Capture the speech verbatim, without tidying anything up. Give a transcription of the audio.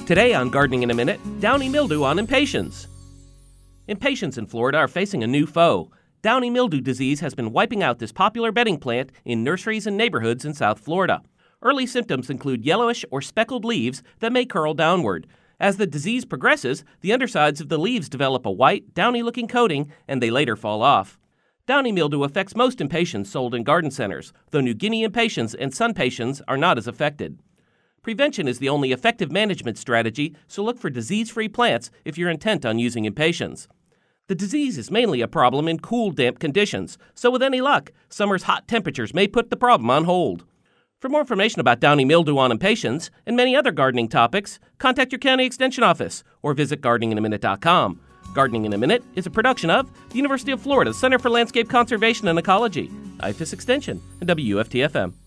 Today on Gardening in a Minute, downy mildew on impatiens. Impatiens in Florida are facing a new foe. Downy mildew disease has been wiping out this popular bedding plant in nurseries and neighborhoods in South Florida. Early symptoms include yellowish or speckled leaves that may curl downward. As the disease progresses, the undersides of the leaves develop a white, downy-looking coating, and they later fall off. Downy mildew affects most impatiens sold in garden centers, though New Guinea impatiens and sun patiens are not as affected. Prevention is the only effective management strategy, so look for disease-free plants if you're intent on using impatiens. The disease is mainly a problem in cool, damp conditions, so with any luck, summer's hot temperatures may put the problem on hold. For more information about downy mildew on impatiens and many other gardening topics, contact your county extension office or visit gardening in a minute dot com. Gardening in a Minute is a production of the University of Florida Center for Landscape Conservation and Ecology, I F A S Extension, and W U F T F M.